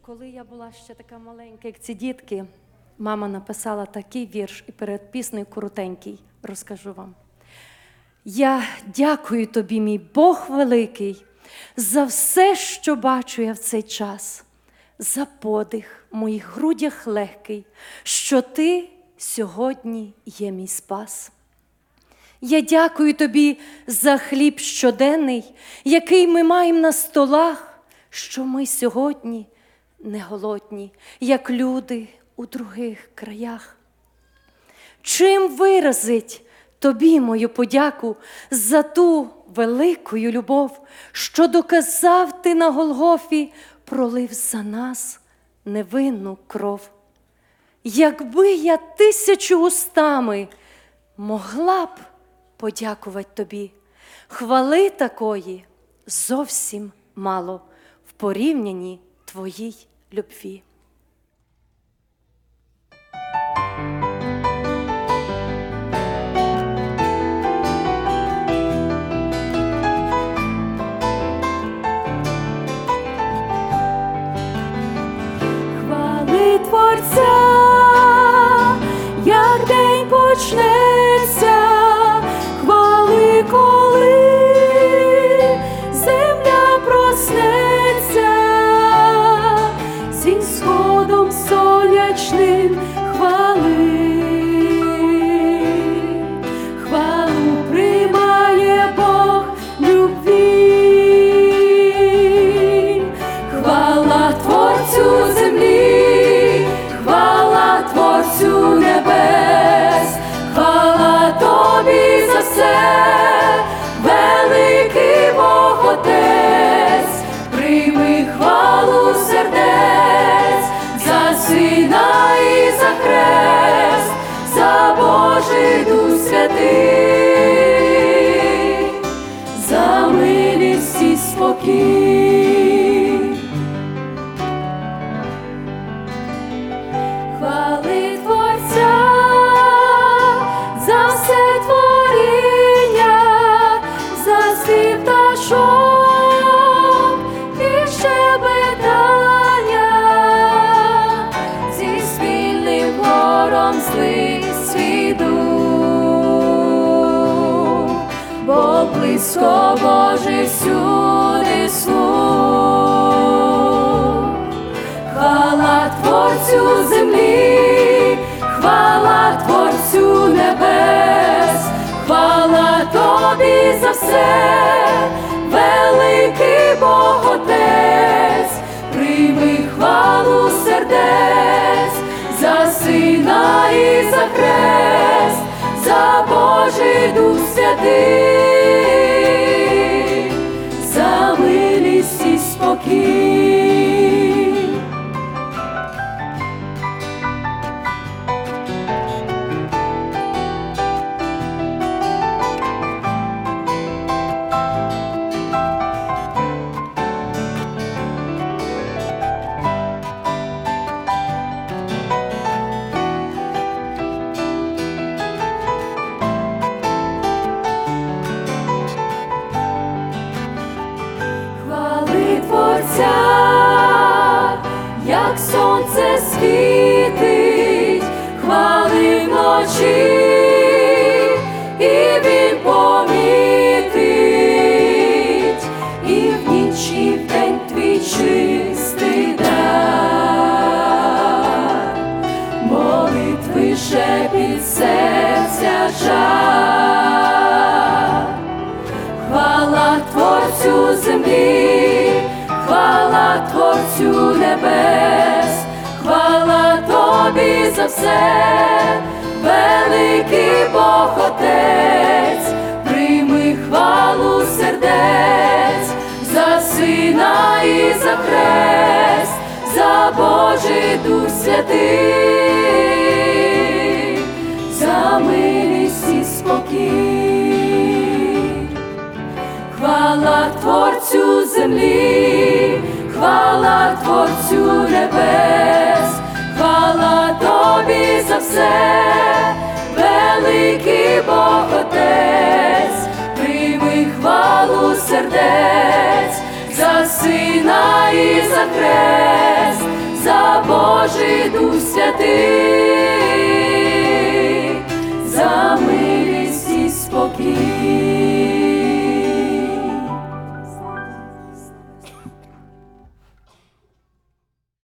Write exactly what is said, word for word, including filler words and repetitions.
Коли я була ще така маленька, як ці дітки, мама написала такий вірш, і перед піснею коротенький розкажу вам. Я дякую тобі, мій Бог великий, за все, що бачу я в цей час, за подих в моїх грудях легкий, що ти сьогодні є мій спас. Я дякую тобі за хліб щоденний, який ми маємо на столах, що ми сьогодні не голодні, як люди у других краях. Чим виразить тобі мою подяку за ту великою любов, що доказав ти на Голгофі, пролив за нас невинну кров? Якби я тисячу устами могла б подякувати тобі, хвали такої зовсім мало в порівнянні твоїй любві. Хвали Творця, як день почнеться, хвали, коли земля проснеться, зі сходом сонячним хвали, хвалу приймає Бог любві, хвала Творцю землі, хвала Творцю небес, хвала тобі за все, великий Бог Отець, прийми хвалу сердець, за Сина і за Хрест, за Божий Дух Святий, за милість і спокій. Хвали Творця за все творіння, за спів пташок і щебетання, зі спільним хором злих свій дух, бо близько Божий всюди слух. Хвала Творцю землі, хвала Творцю небес, хвала тобі за все, великий Бог Отець, прийми хвалу сердець, за Сина і за Хрест, за Божий Дух Святий, за милість і спокій. Хвали Творця, як сонце світить, хвали вночі, і він помітить, і в ніч, і в день твій чистий дар, молитви шепіт серця жар. Хвала Творцю землі, хвала Творцю небес, хвала тобі за все, великий Бог Отець, прийми хвалу сердець, за Сина і за Хрест, за Божий Дух Святий, за милість і спокій. Хвала Творцю землі, хвала Творцю небес, хвала тобі за все, великий Бог Отець, прийми хвалу сердець, за Сина і за Хрест, Божий Дух Святий.